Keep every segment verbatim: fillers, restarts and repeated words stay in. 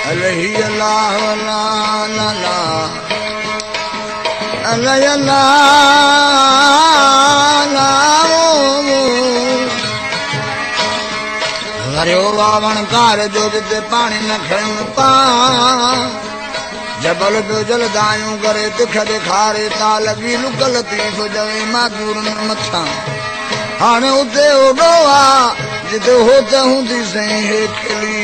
अलही अल्लाह ला ला ला अलही अल्लाह ला हरियो वावण कार जो जिते पानी न खण पा जबल पियो जलदायूं करे तिख ॾेखारे ता लॻी लुक लतीफ़ जवे माजूरनि मथां हाणे उते ओॾो आहे जिते हो त हूंदी सही हे खिली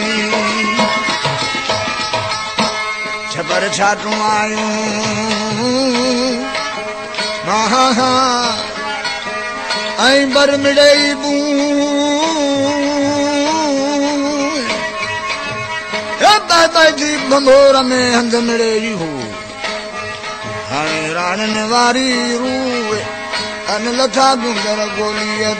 छपर छाटूं आयूं हा हा ऐं बर मिड़ई बूं जी भंगोर में हंध मिड़े हो हाणे राणन वारी रूए अन लथा गुंदर गोलीअ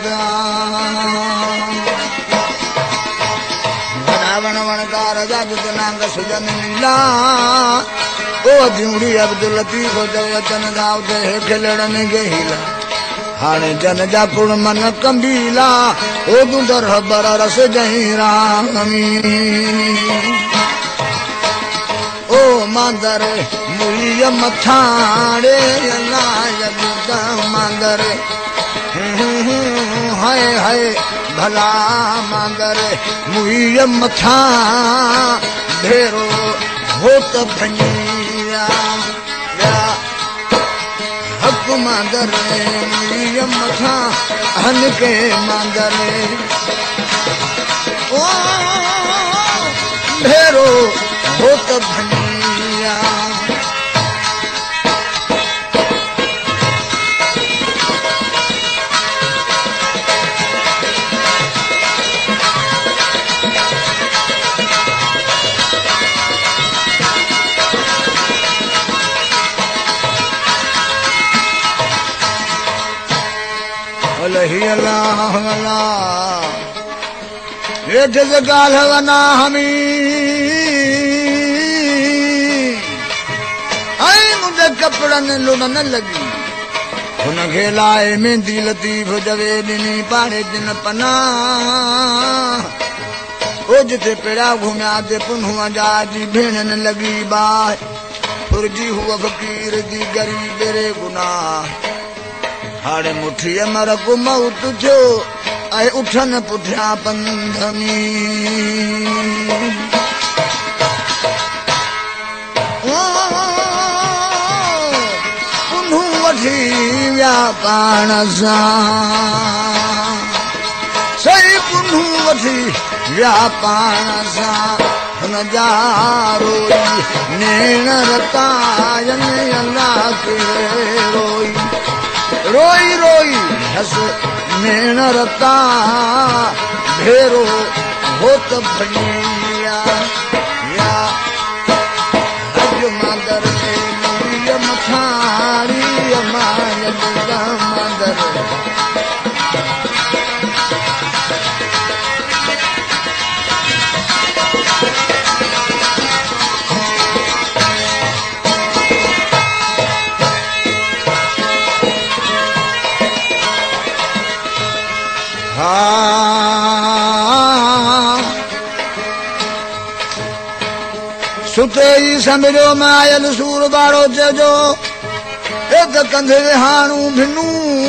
वण वणकार जा नांग सुजन नीला ओ अधूरी अब्दुल लतीफ़ चवे अचन था उते हेठि लड़न गहीला हाणे जन जा कुड़ मन कंबीला ओ गुंदर हबर रस जही रामी ओ मांदर मुई मथाड़े अल्लाह मांदर हाय हाय भला मांदर मुई मथा ढेरो होत भनिया हक मांदर मुई मथा हन के मांदर ओ ढेरो होत भनिया अलही अल्लाह अल्लाह हेठ से गाल वना हमी आई मुझे कपड़न लुड़न लगी उनखे लाए मेहंदी लतीफ़ जवे ॾिनी पाड़े दिन पना ओ जिते पेड़ा घुमिया ते पुन्हुआ जा जी भेणन लगी बाह फुरजी हुआ फ़कीर जी गरीब रे गुनाह हाणे मुठीअ मर मौत थियो ऐं उठन पुठियां पंध में पुन्हू वठी विया पाण सां सही पुन्हू वठी विया पाण सां हुन जा रोई नेण रतायनि अल्लाह खे रोई रोई रोई हस नेण रता भेरो होत भनिया या अज मांदर मुई मथाड़ी माय मांदर सुते ई समझो में आयल सूर बारो चजो एक कंधे हाणू भिनू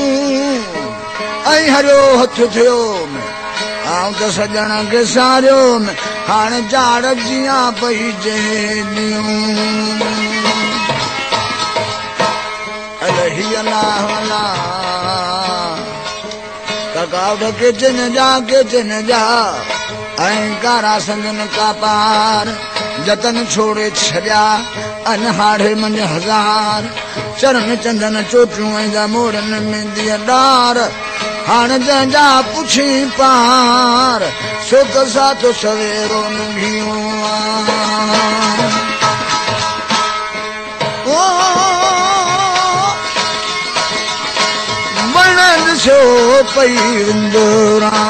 ऐं हरियो हथ थियो में आऊं त सजण खे सारियो में हाणे जाड़ जियां पई जेनियूं अलही अल्लाह अल्लाह ककाउड के चिन जा के चिन जा ऐं कारा संगन का पार जतन छोड़े छॾिया अनहाड़े मंझ हज़ार चरण चंदन चोटियूं ऐं जा मोरन मेंदीअ डार हाणे जंहिंजा पुछी पार सो त साथो सवेरो नुंघियूं ओ वण ॾिसो पई विंदुरां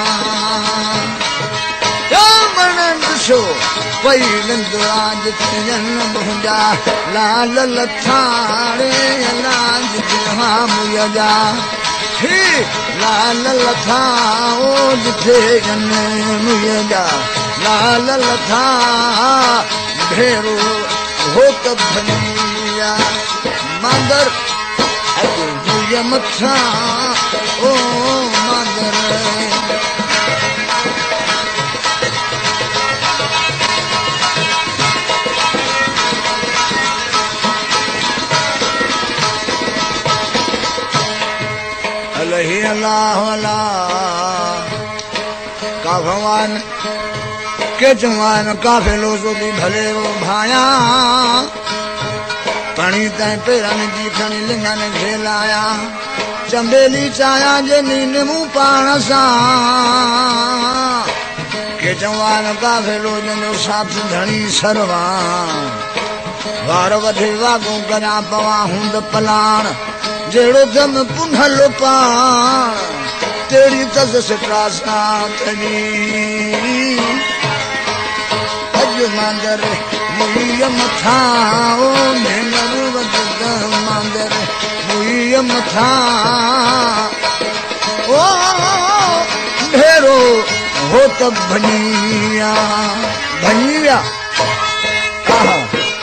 वण ॾिसो पई विंदुरां जिते जनम मुंहिंजा लाल लथाड़े लाल जहा मुया जा लाल लथा ओ जिथे जनम मुया जा लाल लथा भेरो हो त भनिया मंदर अॼु मथा ओ मंदर अलही अल्लाह अल्लाह का भगवान के जवान काफे लोजो भी भले वो भाया पानी तय पेरन जी खणी लिंगन खेलाया चंबेली चाया जे नींद मुंह पाण सा के जवान काफे लोजन जो साथ धणी सरवा वार वधे वागू करा पवा हुंद पलाण जेड़ो दम पुनल पाण तेरी तज से त्रासा तनी अज मंदर मुई मथा ओ मेनर वद मंदर मुई मथा ओ ढेरो हो त भनिया भनिया आहा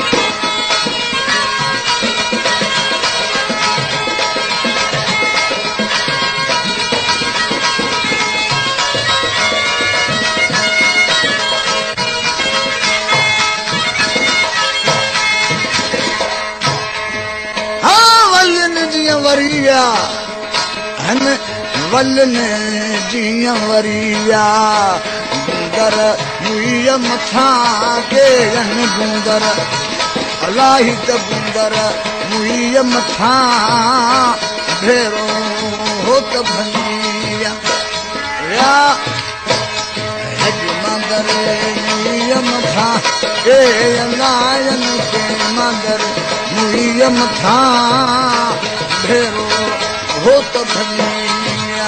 वरिया हन वलन जिया वरिया गुंदर मुई मथा के हन गुंदर अलाही त गुंदर मुई मथा भेरो हो त भनिया या हज मंदर मुई मथा के अलायन के मंदर मुई मथा भेरो हो त भनिया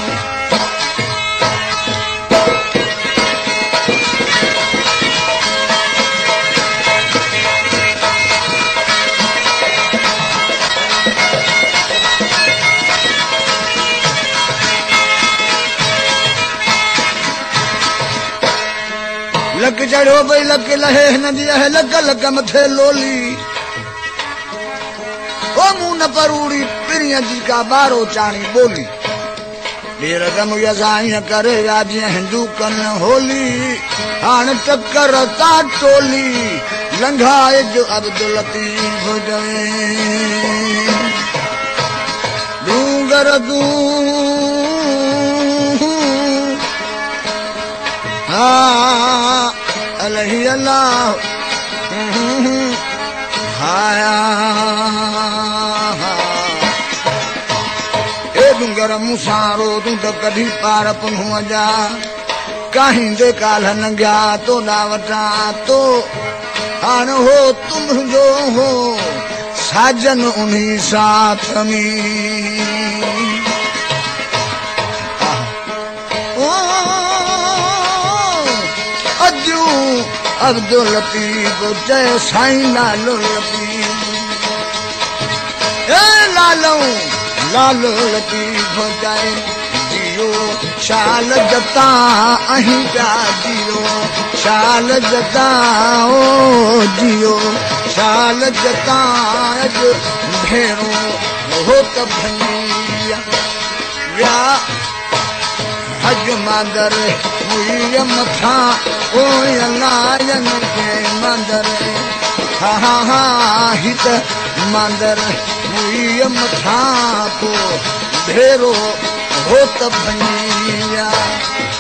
लक चढ़ो भई लक लहे नदी है लक लक मथे लोली ओ मुंह न परूड़ी पिरिया जी का बारो चाणी बोली ढेर गम यसाई करे आज हिंदू कन होली हाण टक्कर ता टोली लंघाए जो अब्दुल लतीफ जवे डूंगर दू हा अलही अल्लाह हाया ए डूंगर मुसारो तू तो कभी पार पुन्ह जा कहीं दे काल न गया तो ना वटा तो हान हो तुम जो हो साजन उन्हीं साथ में ओ अजू अब्दुल लतीफ जय साईं लालो लतीफ ए लालो लालो लतीफ जय जियो शाल जता अहीं प्या जियो शाल जता ओ जियो शाल जता भेरो हो त भनिया या हज मंदर मुई मथा ओ लायन के मंदर हा हा हा हित मंदर मुई मथा को भेरो हो त भनिया